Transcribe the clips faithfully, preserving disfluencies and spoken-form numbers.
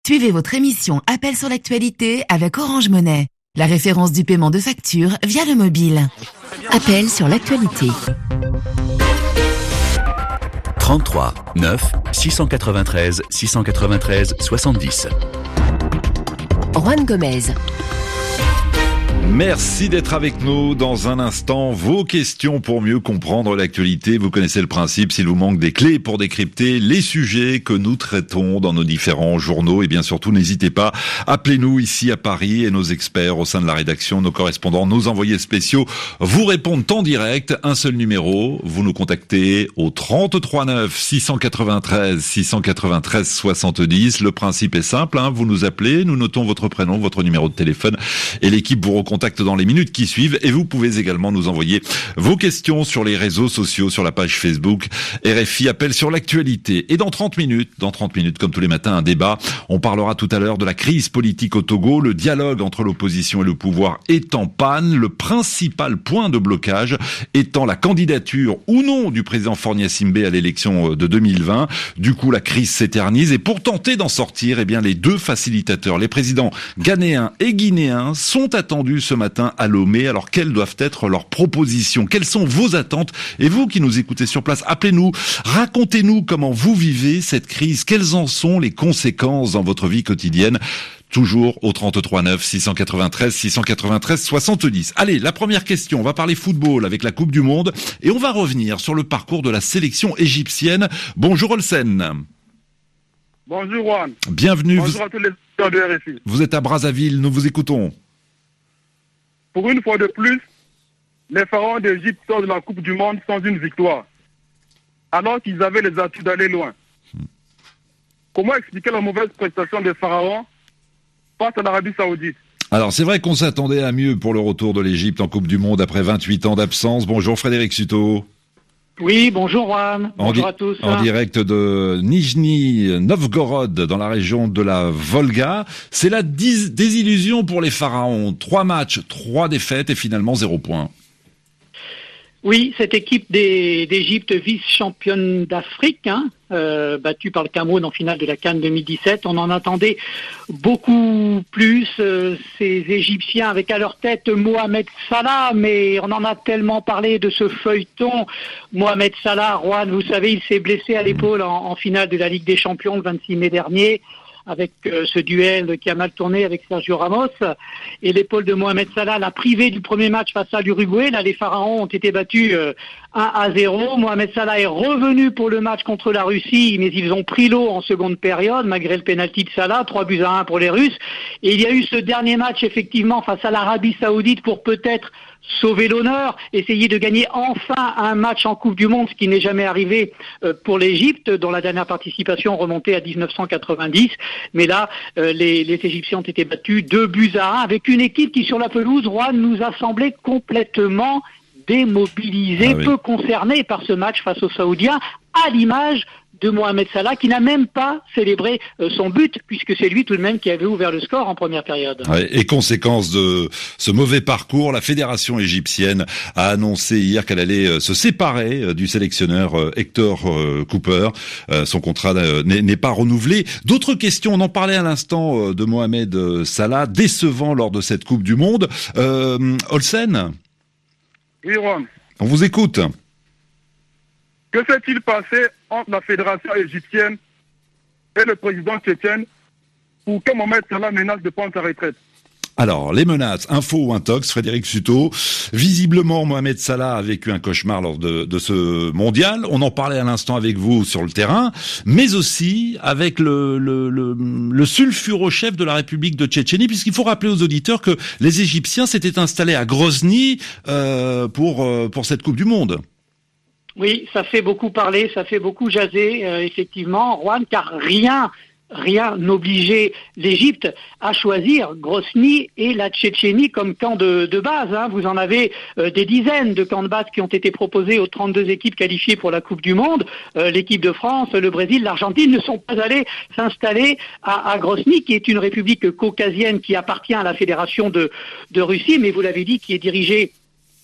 Suivez votre émission Appel sur l'actualité avec Orange Money, la référence du paiement de factures via le mobile. Appel sur l'actualité. trente-trois neuf six cent quatre-vingt-treize six cent quatre-vingt-treize soixante-dix. Juan Gomez. Merci d'être avec nous. Dans un instant, vos questions pour mieux comprendre l'actualité. Vous connaissez le principe, s'il vous manque des clés pour décrypter les sujets que nous traitons dans nos différents journaux. Et bien surtout, n'hésitez pas, appelez-nous ici à Paris et nos experts au sein de la rédaction, nos correspondants, nos envoyés spéciaux vous répondent en direct. Un seul numéro, vous nous contactez au trente-trois neuf six cent quatre-vingt-treize six cent quatre-vingt-treize soixante-dix. Le principe est simple, hein, vous nous appelez, nous notons votre prénom, votre numéro de téléphone et l'équipe vous recontacte dans les minutes qui suivent, et vous pouvez également nous envoyer vos questions sur les réseaux sociaux, sur la page Facebook R F I Appel sur l'actualité. Et dans trente minutes, dans trente minutes, comme tous les matins, un débat. On parlera tout à l'heure de la crise politique au Togo. Le dialogue entre l'opposition et le pouvoir est en panne. Le principal point de blocage étant la candidature ou non du président Faure Gnassingbé à l'élection de deux mille vingt. Du coup, la crise s'éternise, et pour tenter d'en sortir, eh bien, les deux facilitateurs, les présidents ghanéens et guinéens, sont attendus ce matin à Lomé. Alors, quelles doivent être leurs propositions? Quelles sont vos attentes? Et vous qui nous écoutez sur place, appelez-nous, racontez-nous comment vous vivez cette crise, quelles en sont les conséquences dans votre vie quotidienne. Toujours au trente-trois neuf six cent quatre-vingt-treize six cent quatre-vingt-treize soixante-dix. Allez, la première question, on va parler football avec la Coupe du Monde et on va revenir sur le parcours de la sélection égyptienne. Bonjour Olsen. Bonjour Juan. Bienvenue. Bonjour vous... à tous les auditeurs de R F I. Vous êtes à Brazzaville, nous vous écoutons. Pour une fois de plus, les pharaons d'Égypte sortent de la Coupe du Monde sans une victoire, alors qu'ils avaient les atouts d'aller loin. Hmm. Comment expliquer la mauvaise prestation des pharaons face à l'Arabie Saoudite? Alors, c'est vrai qu'on s'attendait à mieux pour le retour de l'Égypte en Coupe du Monde après vingt-huit ans d'absence. Bonjour Frédéric Suto. Oui, bonjour Juan, bonjour di- à tous. En direct de Nijni Novgorod, dans la région de la Volga. C'est la dis- désillusion pour les pharaons. Trois matchs, trois défaites et finalement zéro point. Oui, cette équipe des, d'Égypte, vice-championne d'Afrique, hein, euh, battue par le Cameroun en finale de la CAN deux mille dix-sept, on en attendait beaucoup plus. Euh, ces Égyptiens avec à leur tête Mohamed Salah, mais on en a tellement parlé de ce feuilleton. Mohamed Salah, Juan, vous savez, il s'est blessé à l'épaule en, en finale de la Ligue des Champions le vingt-six mai dernier, avec euh, ce duel qui a mal tourné avec Sergio Ramos, et l'épaule de Mohamed Salah l'a privé du premier match face à l'Uruguay. Là, les Pharaons ont été battus euh, un à zéro. Mohamed Salah est revenu pour le match contre la Russie, mais ils ont pris l'eau en seconde période, malgré le pénalty de Salah, trois buts à un pour les Russes. Et il y a eu ce dernier match, effectivement, face à l'Arabie Saoudite pour peut-être sauver l'honneur, essayer de gagner enfin un match en Coupe du Monde, ce qui n'est jamais arrivé euh, pour l'Égypte, dont la dernière participation remontait à dix-neuf cent quatre-vingt-dix. Mais là, euh, les, les Égyptiens ont été battus deux buts à un, avec une équipe qui, sur la pelouse, Juan, nous a semblé complètement démobilisée, ah oui. peu concernée par ce match face aux Saoudiens, à l'image de Mohamed Salah, qui n'a même pas célébré euh, son but, puisque c'est lui tout de même qui avait ouvert le score en première période. Ouais, et conséquence de ce mauvais parcours, la fédération égyptienne a annoncé hier qu'elle allait euh, se séparer euh, du sélectionneur euh, Hector euh, Cooper. Euh, son contrat euh, n'est, n'est pas renouvelé. D'autres questions, on en parlait à l'instant euh, de Mohamed Salah, décevant lors de cette Coupe du Monde. Euh, Olsen ? Oui, Ron. On vous écoute. Que s'est-il passé entre la fédération égyptienne et le président tchétchène pour que Mohamed Salah menace de prendre sa retraite? Alors, les menaces, info ou intox, Frédéric Suto. Visiblement, Mohamed Salah a vécu un cauchemar lors de, de ce mondial. On en parlait à l'instant avec vous sur le terrain, mais aussi avec le, le, le, le sulfuro-chef de la République de Tchétchénie, puisqu'il faut rappeler aux auditeurs que les Égyptiens s'étaient installés à Grozny euh, pour, euh, pour cette Coupe du Monde. Oui, ça fait beaucoup parler, ça fait beaucoup jaser, euh, effectivement, Juan, car rien, rien n'obligeait l'Égypte à choisir Grozny et la Tchétchénie comme camp de, de base. Hein. Vous en avez euh, des dizaines de camps de base qui ont été proposés aux trente-deux équipes qualifiées pour la Coupe du Monde. Euh, l'équipe de France, le Brésil, l'Argentine ne sont pas allés s'installer à, à Grozny, qui est une république caucasienne qui appartient à la Fédération de, de Russie, mais vous l'avez dit, qui est dirigée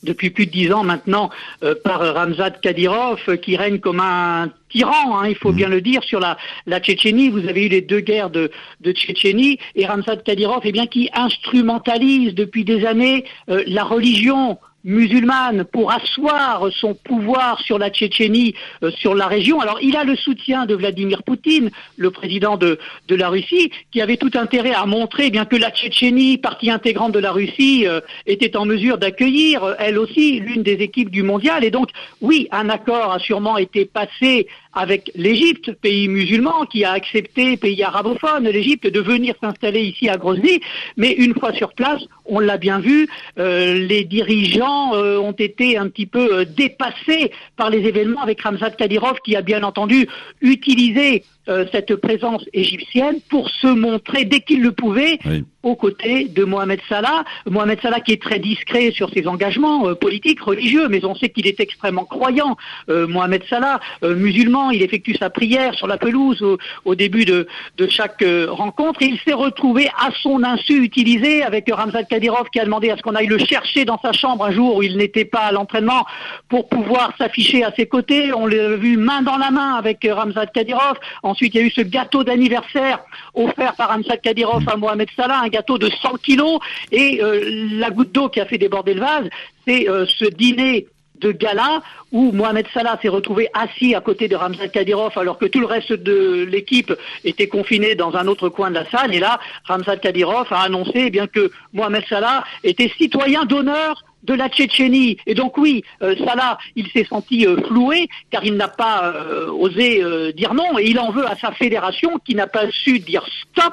depuis plus de dix ans maintenant euh, par Ramzan Kadyrov, euh, qui règne comme un tyran, hein, il faut bien le dire, sur la, la Tchétchénie. Vous avez eu les deux guerres de, de Tchétchénie, et Ramzan Kadyrov, eh bien, qui instrumentalise depuis des années euh, la religion musulmane pour asseoir son pouvoir sur la Tchétchénie, euh, sur la région. Alors, il a le soutien de Vladimir Poutine, le président de, de la Russie, qui avait tout intérêt à montrer eh bien que la Tchétchénie, partie intégrante de la Russie, euh, était en mesure d'accueillir, euh, elle aussi, l'une des équipes du mondial. Et donc, oui, un accord a sûrement été passé avec l'Égypte, pays musulman, qui a accepté, pays arabophone, l'Égypte, de venir s'installer ici à Grozny. Mais une fois sur place, on l'a bien vu, euh, les dirigeants euh, ont été un petit peu euh, dépassés par les événements, avec Ramzan Kadyrov qui a bien entendu utilisé euh, cette présence égyptienne pour se montrer dès qu'il le pouvait oui. aux côtés de Mohamed Salah. Mohamed Salah qui est très discret sur ses engagements euh, politiques, religieux, mais on sait qu'il est extrêmement croyant. Euh, Mohamed Salah, euh, musulman, il effectue sa prière sur la pelouse au, au début de, de chaque euh, rencontre, et il s'est retrouvé à son insu utilisé avec Ramzan Kadyrov qui a demandé à ce qu'on aille le chercher dans sa chambre un jour où il n'était pas à l'entraînement pour pouvoir s'afficher à ses côtés. On l'a vu main dans la main avec Ramzan Kadyrov. Ensuite, il y a eu ce gâteau d'anniversaire offert par Ramzan Kadyrov à Mohamed Salah, un gâteau de cent kilos, et euh, la goutte d'eau qui a fait déborder le vase, c'est euh, ce dîner de gala où Mohamed Salah s'est retrouvé assis à côté de Ramzan Kadyrov alors que tout le reste de l'équipe était confiné dans un autre coin de la salle, et là Ramzan Kadyrov a annoncé eh bien que Mohamed Salah était citoyen d'honneur de la Tchétchénie. Et donc oui, euh, Salah, il s'est senti euh, floué car il n'a pas euh, osé euh, dire non, et il en veut à sa fédération qui n'a pas su dire stop.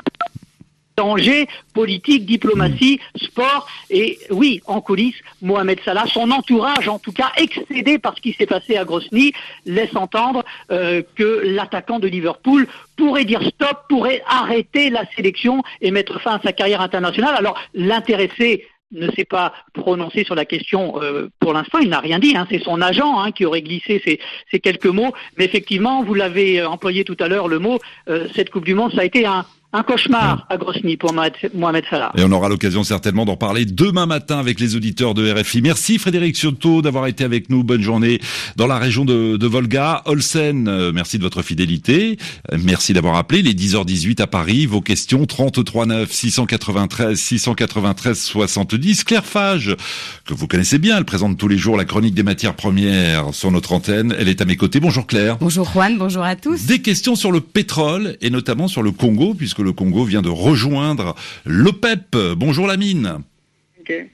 Danger, politique, diplomatie, sport, et oui, en coulisses, Mohamed Salah, son entourage en tout cas, excédé par ce qui s'est passé à Grozny, laisse entendre euh, que l'attaquant de Liverpool pourrait dire stop, pourrait arrêter la sélection et mettre fin à sa carrière internationale. Alors, l'intéressé ne s'est pas prononcé sur la question euh, pour l'instant, il n'a rien dit, hein. C'est son agent hein, qui aurait glissé ces, ces quelques mots, mais effectivement, vous l'avez employé tout à l'heure, le mot, euh, cette Coupe du Monde, ça a été un Un cauchemar à Grozny pour Mohamed Salah. Et on aura l'occasion certainement d'en parler demain matin avec les auditeurs de R F I. Merci Frédéric Cioto d'avoir été avec nous. Bonne journée dans la région de, de Volga. Olsen, euh, merci de votre fidélité. Euh, merci d'avoir appelé les dix heures dix-huit à Paris. Vos questions trente-trois neuf six cent quatre-vingt-treize six cent quatre-vingt-treize soixante-dix. Claire Fage, que vous connaissez bien, elle présente tous les jours la chronique des matières premières sur notre antenne. Elle est à mes côtés. Bonjour Claire. Bonjour Juan, bonjour à tous. Des questions sur le pétrole et notamment sur le Congo, puisque le Congo vient de rejoindre l'OPEP. Bonjour Lamine. Okay.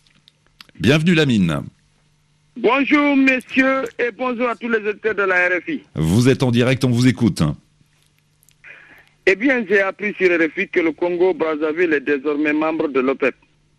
Bienvenue Lamine. Bonjour messieurs et bonjour à tous les auditeurs de la R F I. Vous êtes en direct, on vous écoute. Eh bien, j'ai appris sur R F I que le Congo-Brazzaville est désormais membre de l'OPEP.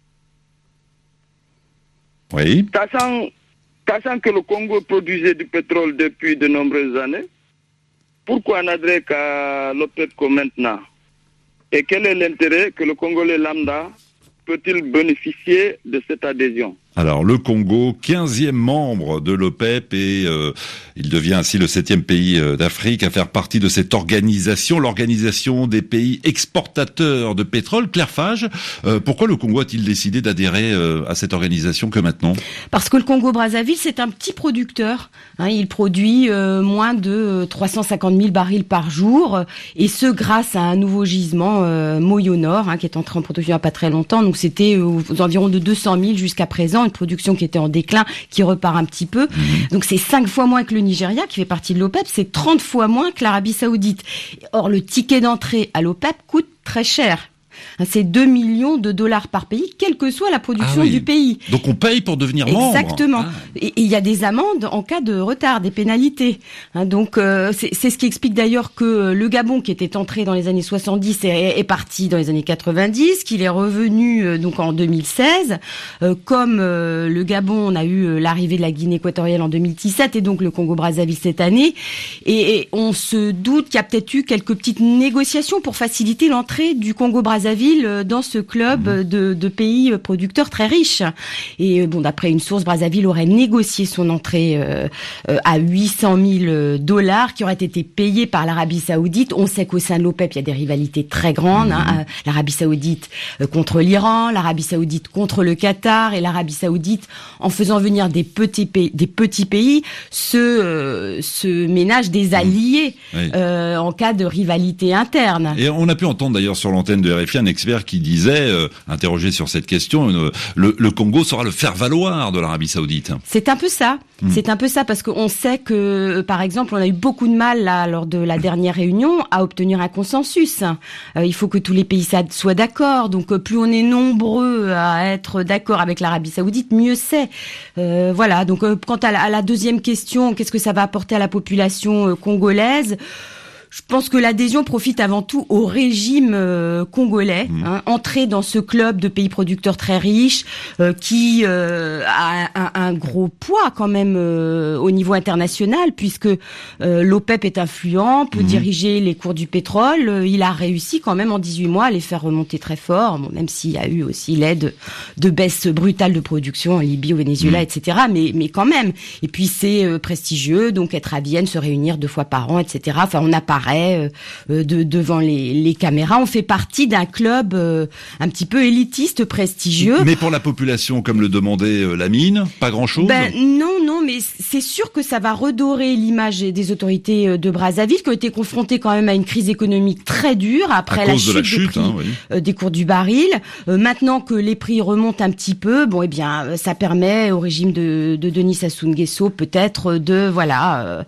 Oui. Sachant, sachant que le Congo produisait du pétrole depuis de nombreuses années, pourquoi n'adhérer qu'à l'OPEP comme maintenant? Et quel est l'intérêt que le Congolais lambda peut-il bénéficier de cette adhésion? Alors, le Congo, quinzième membre de l'OPEP, et euh, il devient ainsi le septième pays euh, d'Afrique à faire partie de cette organisation, l'organisation des pays exportateurs de pétrole. Claire Fage, euh, pourquoi le Congo a-t-il décidé d'adhérer euh, à cette organisation que maintenant? Parce que le Congo-Brazzaville, c'est un petit producteur. Hein, il produit euh, moins de trois cent cinquante mille barils par jour, et ce grâce à un nouveau gisement euh, Moyo Nord, hein, qui est entré en production il n'y a pas très longtemps. Donc c'était aux, aux environs de deux cent mille jusqu'à présent. Une production qui était en déclin, qui repart un petit peu. Mmh. Donc c'est cinq fois moins que le Nigeria, qui fait partie de l'OPEP, c'est trente fois moins que l'Arabie Saoudite. Or, le ticket d'entrée à l'OPEP coûte très cher. C'est deux millions de dollars par pays, quelle que soit la production ah oui. du pays. Donc on paye pour devenir membre. Exactement. Ah. Et il y a des amendes en cas de retard, des pénalités. Hein, donc euh, c'est, c'est ce qui explique d'ailleurs que le Gabon, qui était entré dans les années soixante-dix, est, est parti dans les années quatre-vingt-dix, qu'il est revenu euh, donc en deux mille seize. Euh, comme euh, le Gabon, on a eu euh, l'arrivée de la Guinée équatoriale en deux mille dix-sept et donc le Congo-Brazzaville cette année. Et, et on se doute qu'il y a peut-être eu quelques petites négociations pour faciliter l'entrée du Congo-Brazzaville Brazzaville dans ce club mmh. de, de pays producteurs très riches. Et bon, d'après une source, Brazzaville aurait négocié son entrée euh, euh, à huit cent mille dollars, qui auraient été payés par l'Arabie Saoudite. On sait qu'au sein de l'OPEP, il y a des rivalités très grandes. Mmh. Hein, l'Arabie Saoudite euh, contre l'Iran, l'Arabie Saoudite contre le Qatar, et l'Arabie Saoudite, en faisant venir des petits pays, des petits pays, se euh, se ménage des alliés mmh. oui. euh, en cas de rivalité interne. Et on a pu entendre d'ailleurs sur l'antenne de R F I un expert qui disait, euh, interrogé sur cette question, euh, le, le Congo sera le faire-valoir de l'Arabie Saoudite. C'est un peu ça. Mmh. C'est un peu ça, parce qu'on sait que, par exemple, on a eu beaucoup de mal là lors de la dernière réunion à obtenir un consensus. Euh, il faut que tous les pays soient d'accord. Donc, plus on est nombreux à être d'accord avec l'Arabie Saoudite, mieux c'est. Euh, voilà. Donc, euh, quant à la, à la deuxième question, qu'est-ce que ça va apporter à la population euh, congolaise ? Je pense que l'adhésion profite avant tout au régime euh, congolais, mmh. hein, entrer dans ce club de pays producteurs très riches, euh, qui euh, a un, un gros poids quand même euh, au niveau international, puisque euh, l'OPEP est influent, peut mmh. diriger les cours du pétrole. Euh, il a réussi quand même en dix-huit mois à les faire remonter très fort, bon, même s'il y a eu aussi l'aide de baisse brutale de production en Libye, au Venezuela, mmh. et cetera. Mais, mais quand même. Et puis c'est euh, prestigieux, donc être à Vienne, se réunir deux fois par an, et cetera. Enfin, on apparaît Euh, de, devant les, les caméras. On fait partie d'un club euh, un petit peu élitiste, prestigieux. Mais pour la population, comme le demandait euh, Lamine, pas grand-chose. Ben non, non, mais c'est sûr que ça va redorer l'image des autorités de Brazzaville, qui ont été confrontées quand même à une crise économique très dure après la chute, la chute, des prix hein, oui. euh, des cours du baril. Euh, maintenant que les prix remontent un petit peu, bon, eh bien, ça permet au régime de, de Denis Sassou Nguesso peut-être de voilà. Euh,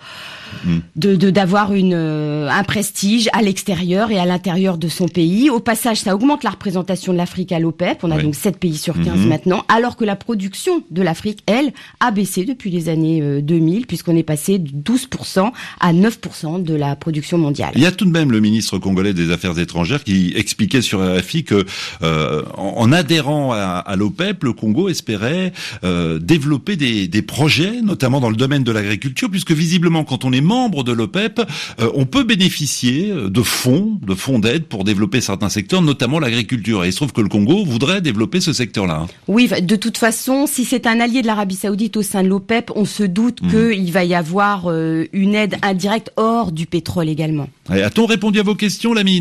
De, de d'avoir une euh, un prestige à l'extérieur et à l'intérieur de son pays. Au passage, ça augmente la représentation de l'Afrique à l'OPEP. On a oui. donc sept pays sur quinze mmh. maintenant, alors que la production de l'Afrique, elle, a baissé depuis les années euh, deux mille, puisqu'on est passé de douze pour cent à neuf pour cent de la production mondiale. Il y a tout de même le ministre congolais des Affaires étrangères qui expliquait sur R F I que euh, en, en adhérant à, à l'OPEP, le Congo espérait euh, développer des, des projets, notamment dans le domaine de l'agriculture, puisque visiblement, quand on est membre de l'OPEP, euh, on peut bénéficier de fonds, de fonds d'aide pour développer certains secteurs, notamment l'agriculture. Et il se trouve que le Congo voudrait développer ce secteur-là. Oui, de toute façon, si c'est un allié de l'Arabie Saoudite au sein de l'OPEP, on se doute mmh. qu'il va y avoir euh, une aide indirecte hors du pétrole également. Et a-t-on répondu à vos questions, Lamine ?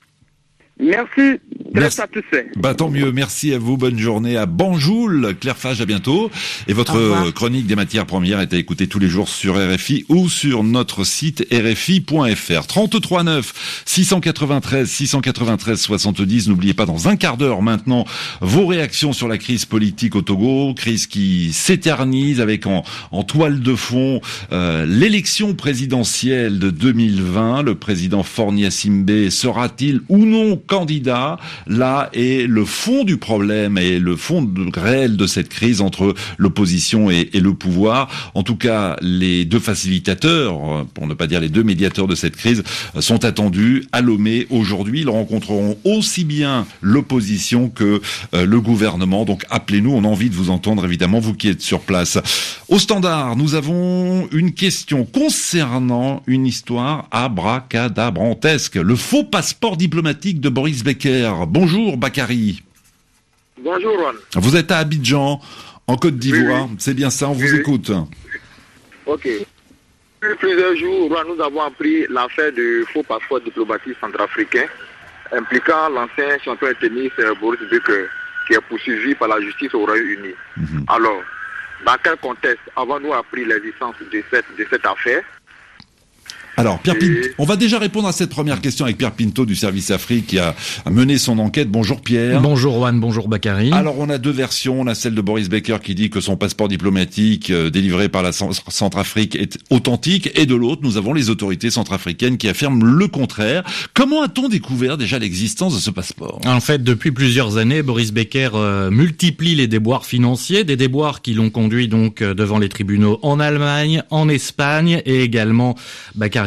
Merci. Merci. Bah, tant mieux. Merci à vous. Bonne journée à Banjoul. Claire Fage, à bientôt. Et votre chronique des matières premières est à écouter tous les jours sur R F I ou sur notre site r f i point f r. trente-trois neuf, six cent quatre-vingt-treize, six cent quatre-vingt-treize, soixante-dix. N'oubliez pas, dans un quart d'heure maintenant, vos réactions sur la crise politique au Togo. Crise qui s'éternise avec en, en toile de fond, euh, l'élection présidentielle de deux mille vingt. Le président Faure Gnassingbé sera-t-il ou non candidat? Là est le fond du problème et le fond de, réel de cette crise entre l'opposition et, et le pouvoir. En tout cas, les deux facilitateurs, pour ne pas dire les deux médiateurs de cette crise, sont attendus à Lomé aujourd'hui. Ils rencontreront aussi bien l'opposition que euh, le gouvernement. Donc appelez-nous, on a envie de vous entendre évidemment, vous qui êtes sur place. Au standard, nous avons une question concernant une histoire abracadabrantesque. Le faux passeport diplomatique de Boris Becker. Bonjour Bakary. Bonjour Juan. Vous êtes à Abidjan, en Côte d'Ivoire, oui, oui. C'est bien ça, on vous oui, écoute. Ok. Depuis plusieurs jours, Juan, nous avons appris l'affaire du faux passeport diplomatique centrafricain impliquant l'ancien champion de tennis Boris Becker, qui est poursuivi par la justice au Royaume-Uni. Mm-hmm. Alors, dans quel contexte avons-nous appris l'existence de cette, de cette affaire? Alors, Pierre Pinto, on va déjà répondre à cette première question avec Pierre Pinto du Service Afrique qui a mené son enquête. Bonjour Pierre. Bonjour Juan, bonjour Bakary. Alors, on a deux versions. On a celle de Boris Becker qui dit que son passeport diplomatique euh, délivré par la Centrafrique est authentique. Et de l'autre, nous avons les autorités centrafricaines qui affirment le contraire. Comment a-t-on découvert déjà l'existence de ce passeport? En fait, depuis plusieurs années, Boris Becker euh, multiplie les déboires financiers, des déboires qui l'ont conduit donc euh, devant les tribunaux en Allemagne, en Espagne et également, Bakary,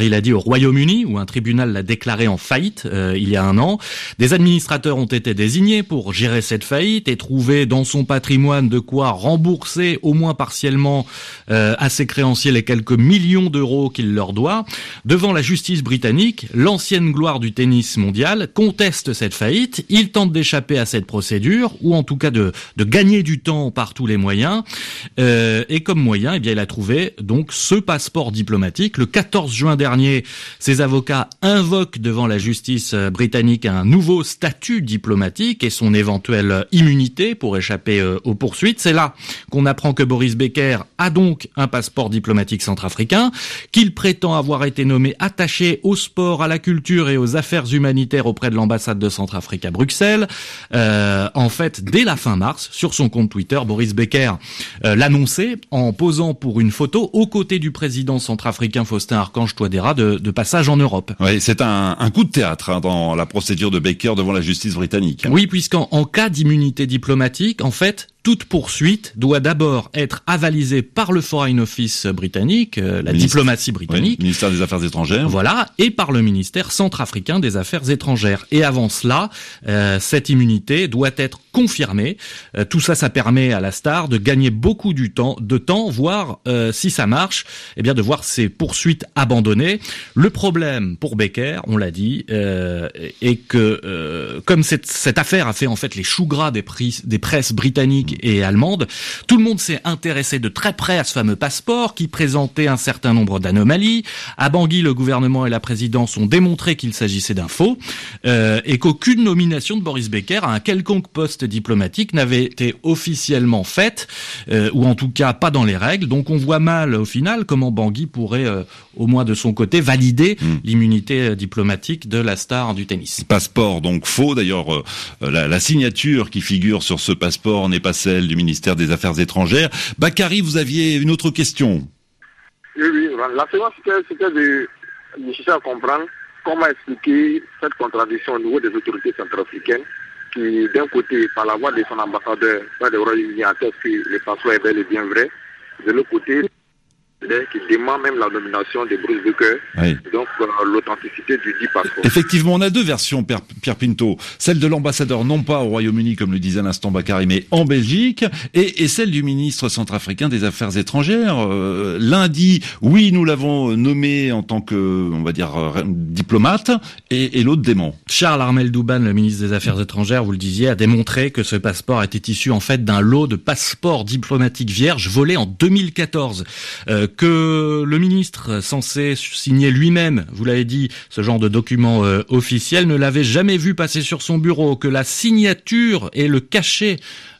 Bakary l'a dit, au Royaume-Uni, où un tribunal l'a déclaré en faillite euh, il y a un an. Des administrateurs ont été désignés pour gérer cette faillite et trouver dans son patrimoine de quoi rembourser au moins partiellement euh, à ses créanciers les quelques millions d'euros qu'il leur doit. Devant la justice britannique, l'ancienne gloire du tennis mondial conteste cette faillite. Il tente d'échapper à cette procédure, ou en tout cas de, de gagner du temps par tous les moyens. Euh, et comme moyen, eh bien, il a trouvé donc ce passeport diplomatique. Le quatorze juin dernier, ses avocats invoquent devant la justice britannique un nouveau statut diplomatique et son éventuelle immunité pour échapper euh, aux poursuites. C'est là qu'on apprend que Boris Becker a donc un passeport diplomatique centrafricain, qu'il prétend avoir été nommé attaché au sport, à la culture et aux affaires humanitaires auprès de l'ambassade de Centrafrique à Bruxelles. Euh, en fait, dès la fin mars, sur son compte Twitter, Boris Becker euh, l'annonçait en posant pour une photo aux côtés du président centrafricain Faustin Archange Touadéra de, de passage en Europe. Oui, c'est un, un coup de théâtre hein, dans la procédure de Becker devant la justice britannique. Oui, puisqu'en en cas d'immunité diplomatique, en fait, toute poursuite doit d'abord être avalisée par le Foreign Office britannique, euh, la Ministre, diplomatie britannique. Oui, ministère des Affaires étrangères. Voilà, et par le ministère centrafricain des Affaires étrangères. Et avant cela, euh, cette immunité doit être confirmée. Euh, tout ça, ça permet à la star de gagner beaucoup du temps, de temps, voire, euh, si ça marche, eh bien de voir ses poursuites abandonnées. Le problème pour Becker, on l'a dit, euh, est que euh, comme cette, cette affaire a fait en fait les choux gras des, prix, des presses britanniques et allemande, tout le monde s'est intéressé de très près à ce fameux passeport qui présentait un certain nombre d'anomalies. À Bangui, le gouvernement et la présidence ont démontré qu'il s'agissait d'un faux euh, et qu'aucune nomination de Boris Becker à un quelconque poste diplomatique n'avait été officiellement faite, euh, ou en tout cas pas dans les règles. Donc on voit mal au final comment Bangui pourrait, euh, au moins de son côté, valider mmh. l'immunité diplomatique de la star du tennis. Passeport donc faux. D'ailleurs, euh, la, la signature qui figure sur ce passeport n'est pas celle du ministère des Affaires étrangères. Bakary, vous aviez une autre question. Oui, oui. La seconde, c'était, c'était de, de chercher à comprendre comment expliquer cette contradiction au niveau des autorités centrafricaines qui, d'un côté, par la voix de son ambassadeur, le Royaume-Uni, atteste que le passeport est bel et bien vrai. De l'autre côté, qui demande même la nomination de Boris Becker, oui. donc euh, l'authenticité du dit passeport. Effectivement, on a deux versions, Pierre Pinto. Celle de l'ambassadeur, non pas au Royaume-Uni, comme le disait à l'instant Bakary, mais en Belgique, et, et celle du ministre centrafricain des Affaires étrangères. Euh, L'un dit, oui, nous l'avons nommé en tant que, on va dire, euh, diplomate, et, et l'autre dément. Charles Armel Douban, le ministre des Affaires étrangères, vous le disiez, a démontré que ce passeport était issu en fait d'un lot de passeports diplomatiques vierges volés en deux mille quatorze. Euh, que le ministre censé signer lui-même, vous l'avez dit, ce genre de document euh, officiel, ne l'avait jamais vu passer sur son bureau, que la signature et le cachet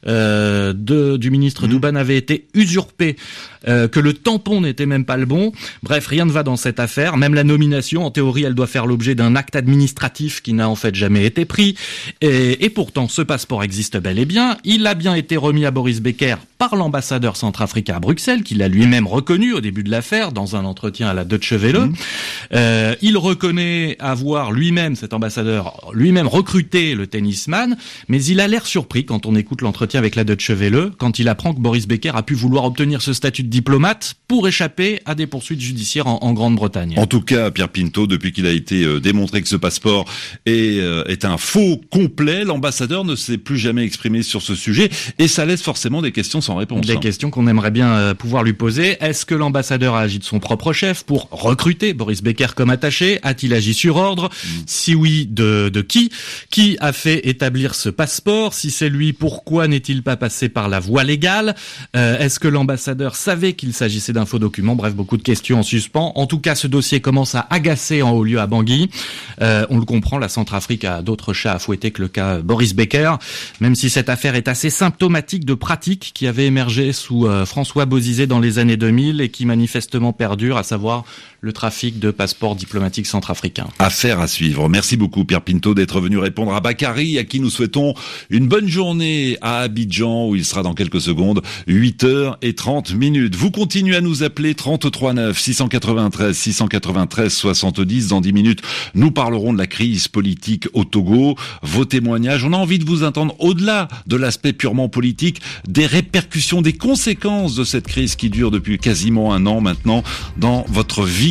euh, de, du ministre mmh. Douban avaient été usurpés, euh, que le tampon n'était même pas le bon. Bref, rien ne va dans cette affaire. Même la nomination, en théorie, elle doit faire l'objet d'un acte administratif qui n'a en fait jamais été pris. Et, et pourtant, ce passeport existe bel et bien. Il a bien été remis à Boris Becker par l'ambassadeur centrafricain à Bruxelles, qui l'a lui-même reconnu au début de l'affaire, dans un entretien à la Deutsche Welle. Mmh. Euh, il reconnaît avoir lui-même, cet ambassadeur, lui-même recruté le tennisman, mais il a l'air surpris quand on écoute l'entretien avec la Deutsche Welle, quand il apprend que Boris Becker a pu vouloir obtenir ce statut de diplomate pour échapper à des poursuites judiciaires en, en Grande-Bretagne. En tout cas, Pierre Pinto, depuis qu'il a été euh, démontré que ce passeport est, euh, est un faux complet, l'ambassadeur ne s'est plus jamais exprimé sur ce sujet, et ça laisse forcément des questions sans réponse. Des hein. questions qu'on aimerait bien euh, pouvoir lui poser. Est-ce que l'ambassadeur a agi de son propre chef pour recruter Boris Becker comme attaché? A-t-il agi sur ordre? mmh. Si oui, de, de qui? Qui a fait établir ce passeport? Si c'est lui, pourquoi n'est-il pas passé par la voie légale? euh, Est-ce que l'ambassadeur savait qu'il s'agissait d'un faux document? Bref, beaucoup de questions en suspens. En tout cas, ce dossier commence à agacer en haut lieu à Bangui. Euh, on le comprend, la Centrafrique a d'autres chats à fouetter que le cas Boris Becker, même si cette affaire est assez symptomatique de pratiques qui avaient émergé sous euh, François Bozizé dans les années deux mille et qui manifestement perdurent, à savoir le trafic de passeports diplomatiques centrafricains. Affaire à suivre. Merci beaucoup Pierre Pinto d'être venu répondre à Bakary, à qui nous souhaitons une bonne journée à Abidjan, où il sera dans quelques secondes, huit heures trente minutes. Vous continuez à nous appeler trente-trois neuf six cent quatre-vingt-treize six cent quatre-vingt-treize soixante-dix. Dans dix minutes, nous parlerons de la crise politique au Togo. Vos témoignages, on a envie de vous entendre au-delà de l'aspect purement politique, des répercussions, des conséquences de cette crise qui dure depuis quasiment un an maintenant dans votre vie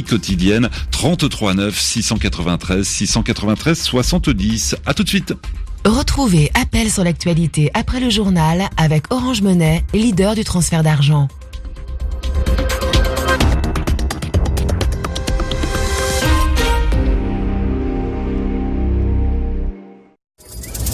vie quotidienne. trente-trois neuf six cent quatre-vingt-treize six cent quatre-vingt-treize soixante-dix. À tout de suite. Retrouvez Appel sur l'actualité après le journal avec Orange Money, leader du transfert d'argent.